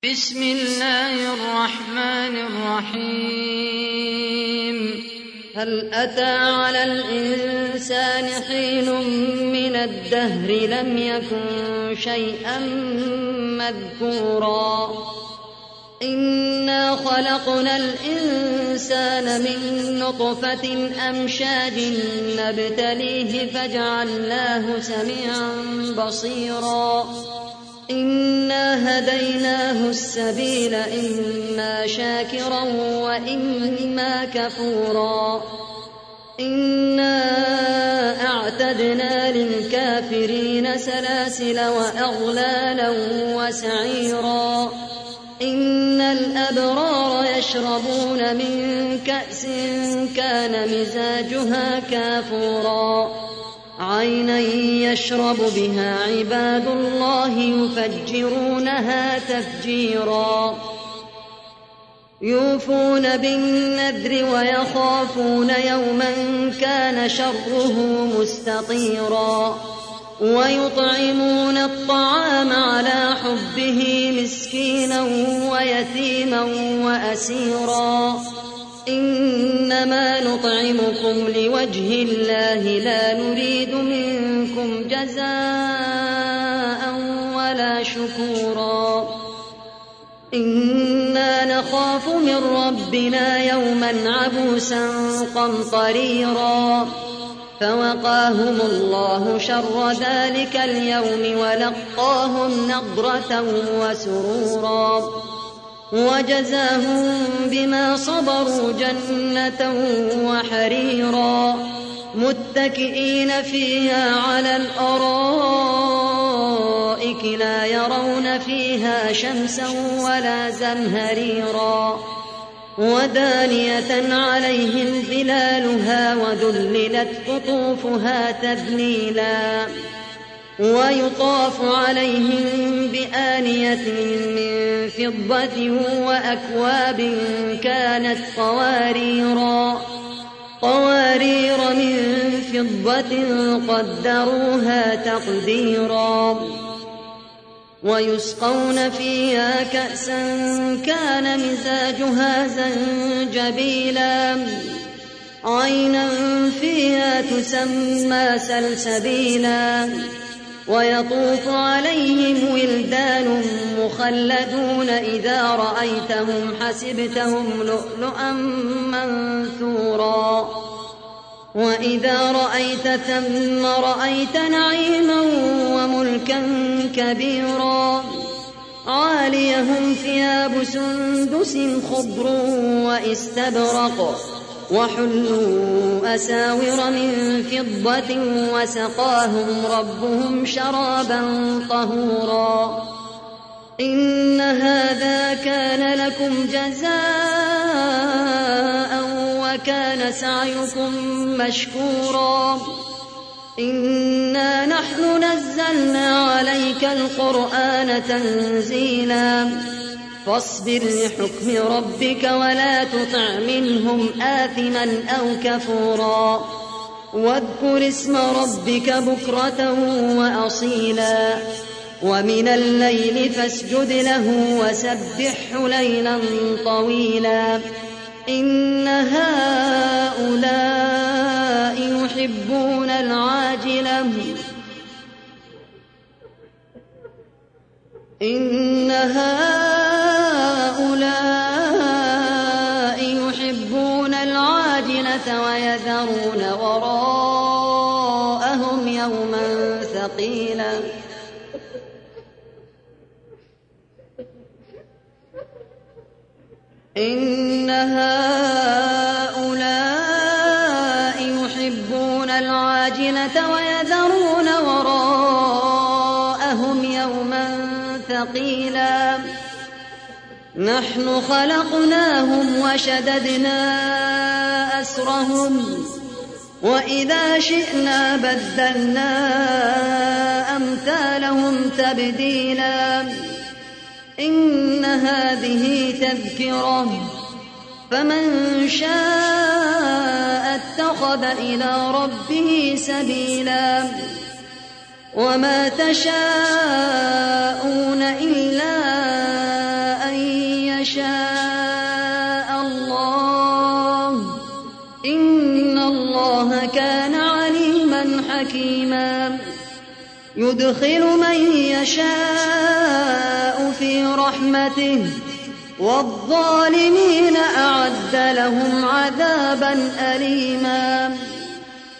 بسم الله الرحمن الرحيم. هل أتى على الإنسان حين من الدهر لم يكن شيئا مذكورا إنا خلقنا الإنسان من نطفة أمشاج نبتليه فجعلناه سميعا بصيرا إنا هديناه السبيل إما شاكرا وإما كفورا إنا أعتدنا للكافرين سلاسل وأغلالا وسعيرا إن الأبرار يشربون من كأس كان مزاجها كافورا عينا يشرب بها عباد الله يفجرونها تفجيرا يوفون بالنذر ويخافون يوما كان شره مستطيرا ويطعمون الطعام على حبه مسكينا ويتيما وأسيرا إنما نطعمكم لوجه الله لا نريد منكم جزاء ولا شكورا إنا نخاف من ربنا يوما عبوسا قمطريرا فوقاهم الله شر ذلك اليوم ولقاهم نضرة وسرورا وجزاهم بما صبروا جنة وحريرا متكئين فيها على الأرائك لا يرون فيها شمسا ولا زمهريرا ودانية عليهم ظلالها وذللت قطوفها تذليلا ويطاف عليهم بآنية من فضة وأكواب كانت قوارير من فضة قدروها تقديرا ويسقون فيها كأسا كان مزاجها زنجبيلا عينا فيها تسمى سلسبيلا ويطوف عليهم ولدان مخلدون إذا رأيتهم حسبتهم لؤلؤا منثورا وإذا رأيت ثم رأيت نعيما وملكا كبيرا عاليهم ثياب سندس خضر واستبرق وحلوا أساور من فضة وسقاهم ربهم شرابا طهورا إن هذا كان لكم جزاء وكان سعيكم مشكورا إنا نحن نزلنا عليك القرآن تنزيلا فاصبر لحكم ربك ولا تطع منهم آثما أو كفورا واذكر اسم ربك بكرة وأصيلا ومن الليل فاسجد له وسبحه ليلا طويلا إن هؤلاء يحبون العاجلة ويذرون وراءهم يوما ثقيلا إن هؤلاء يحبون العاجلة ويذرون وراءهم يوما ثقيلا نحن خلقناهم وشددنا أسرهم وإذا شئنا بدلنا أمثالهم تبديلا إن هذه تذكرة فمن شاء اتخذ إلى ربه سبيلا وما تشاءون إلا إن الله كان عليما حكيما يدخل من يشاء في رحمته والظالمين أعد لهم عذابا أليما